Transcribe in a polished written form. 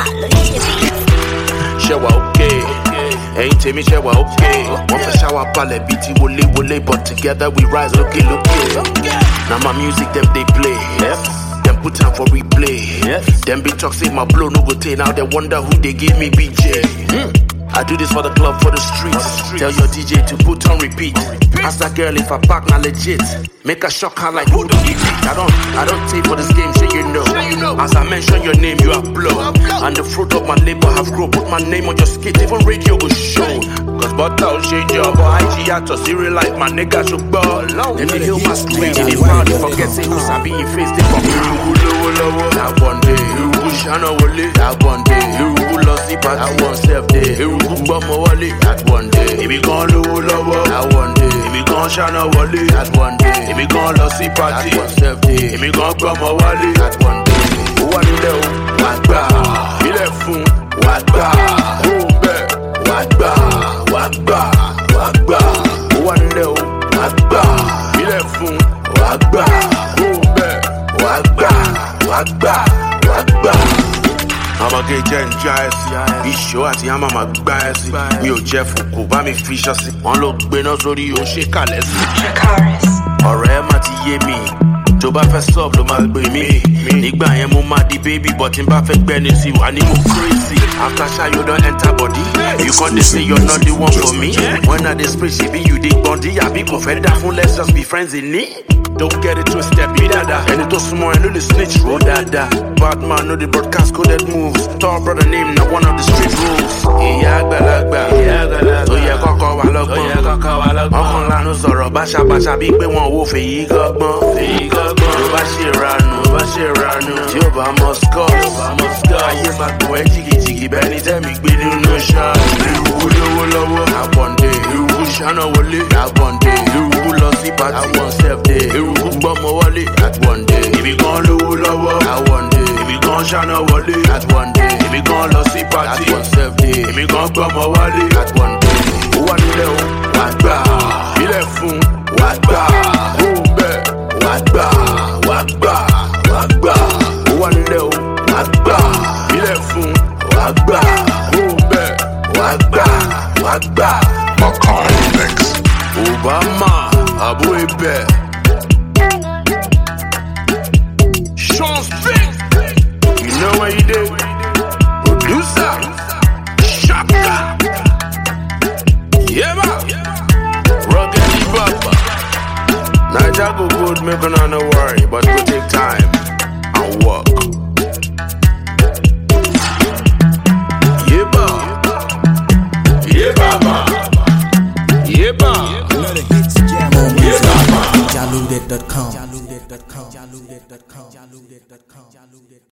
Shewa okay, ain't tell me shewa okay. One for shower ballet, BT wole, but together we rise, look it. Now my music them they play, them put time for replay. Them be talk say my blow no go take, now they wonder who they give me BJ. I do this for the club, for the streets. Tell your DJ to put on repeat. Ask that girl if I pack now legit. Make her shock her like who do you beat? I don't take for this game, shit you know. As I mention your name, you are blow. And the fruit of my labor have grown. Put my name on your skit, even radio go show. Cause butter will change your boy. IG out to serial life, my nigga should ball. Then they heal my street, they proud to forget say who's I be in face. They come that one day, you wish I know what it. That one day, you will lost the part. I want self day. That one day, if we gon' lose lower. That one day, if we gon' shine a wallet. That one day, if we gon' lose the party. That one self day, if we gon' come a wallet. That one day, who want to know? What ba? Il est fou. What ba? Who bet? What ba? What ba? What ba? Who want to know? What ba? Il est fou. What ba? Who bet? What ba? What ba? What ba? I'ma get giant Issue àti àmà máa gbá ẹ sí. Mi ò jẹ́ fòkò bá mi fi ṣọ́ sí. Wọ́n ló gbéná sórí o ṣe kàlẹ́ sí. Ọ̀rọ̀ ẹ má ti yé mi. Tó bá fẹ́ sub ló máa gbé mi. Nígbà yẹn mo máa di baby but tí n bá fẹ́ gbẹ́ni sí wà ní mo crazy. After ṣáyó don enter body. You can't dey say you're not the one for me. When I dey spray ṣebí you dey gbọ̀ndí. Àbí kò fẹ́ dá fún let's just be friends in need. Don't get it twisted, be dada. Ẹni tó súnmọ́ ẹ ló lè snitch roll dada. Bad man no dey broadcast coded moves. Tall brother name na one of the street rules. Ìyá àgbàlagbà tó yẹ kọ́kọ́ wà lọ́gbọ́n. Ọkàn lánàá sọ̀rọ̀ báṣabáṣa bí pé wọn ò fèyí gọ́gbọ́n. Tó bá ṣe ranú tí ó bá mọ̀ scores. Ayé máa gbọ́ ẹ jìgìjìgì bẹ́ẹ̀ ni tẹ́mi gbé nínú ṣáà. Irú lówó lọ́wọ́ àbọ̀ǹdé. Irú ṣáná wọlé àbọ̀ǹdé. Irú lọ sí pàtí àwọn self day. Irú gbọ́mọ wọlé at one day. Ibi kan lówó lọ́wọ́ at one day. Ibi kan ṣáná wọlé at one day. Ibi kan lọ sí pàtí at one self day. Ibi kan gbọ́mọ wọlé at one day. Ó wà nílẹ̀ o, wà gbà. Ilẹ̀ fún wà gbà. Ó bẹ̀ wà gbà. Wà gbà. Wà gbà. Ó wà nílẹ̀ o, wà gbà. Ilẹ̀ fún wà gbà. Ó bẹ̀ wà gbà. Wà gbà. Makai Mix. Obama, Abu Ebe. Sean Spink. You know what he did? Producer. Shaka. Yeah, man. Rugged Baba. Niger go good, make no worry, but go take time and work. Yeah, Baba. Yeah, Baba. Yeah, Baba. Jaluded.com.